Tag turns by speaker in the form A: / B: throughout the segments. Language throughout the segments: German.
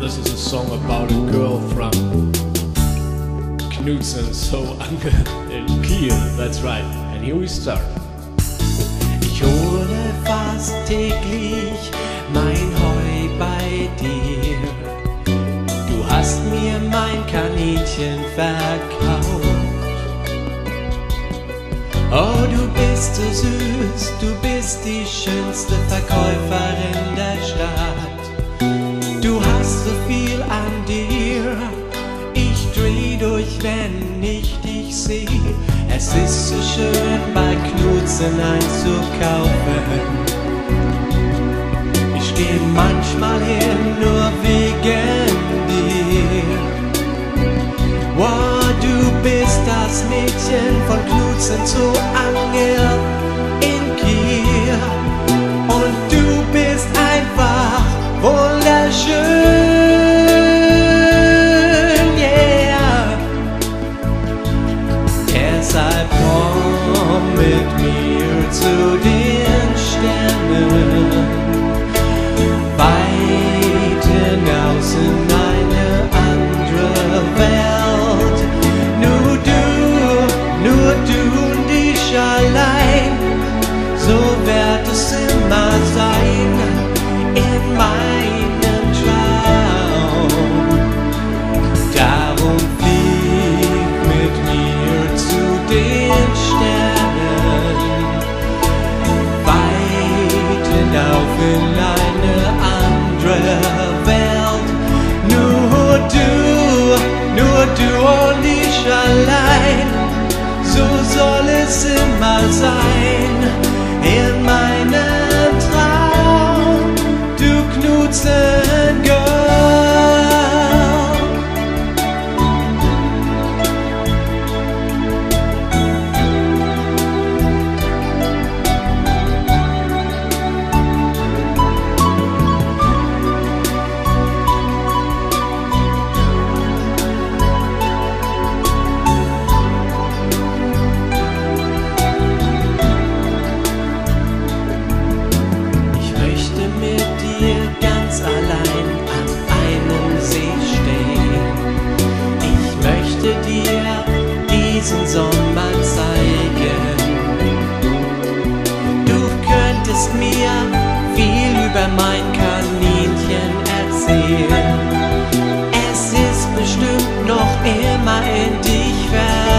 A: This is a song about a girl from Knudsen, so Anke in Kiel, that's right. And here we start.
B: Ich hole fast täglich mein Heu bei dir. Du hast mir mein Kaninchen verkauft. Oh, du bist so süß, du bist die schönste Verkäuferin der Stadt. Du hast so viel an dir, ich dreh durch, wenn ich dich seh. Es ist so schön, bei Knudsen einzukaufen. Ich geh manchmal hin, nur wegen dir. Wow, du bist das Mädchen von Knudsen zu Angel in Kiel. Und du bist einfach wunderschön, yeah. Deshalb komm mit mir zu den Sternen, weit hinaus in eine andere Welt. Nur du und ich allein, so wird es immer sein in meinem Traum. Darum flieg mit mir zu den Sternen, weit hinauf in eine andere Welt. Nur du und ich allein, so soll es immer sein in meinem Traum, du Knudsen Girl. Ganz allein an einem See stehen. Ich möchte dir diesen Sommer zeigen. Du könntest mir viel über mein Kaninchen erzählen. Es ist bestimmt noch immer in dich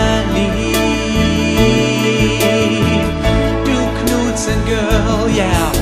B: verliebt. Du Knudsen Girl, yeah.